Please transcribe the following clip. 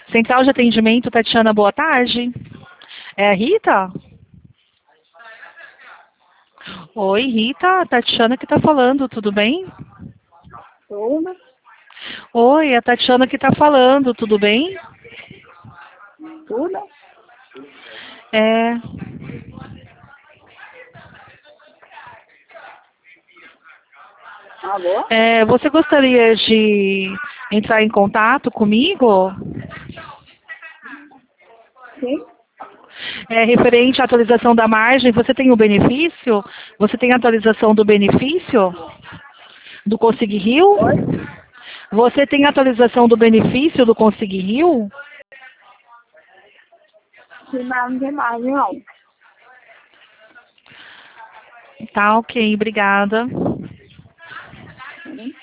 Central de Atendimento, Tatiana, boa tarde. É a Rita? Oi, Rita, Tatiana que está falando, tudo bem? Tudo? Oi, a Tatiana que está falando, tudo bem? Tudo? É, Alô? você gostaria de entrar em contato comigo? Sim? Referente à atualização da margem, você tem o benefício? Você tem a atualização do benefício do Consig Rio? Oi? Você tem a atualização do benefício do Consig Rio? Sim, mas não tem mais, não. Tá, ok, obrigada. Sim.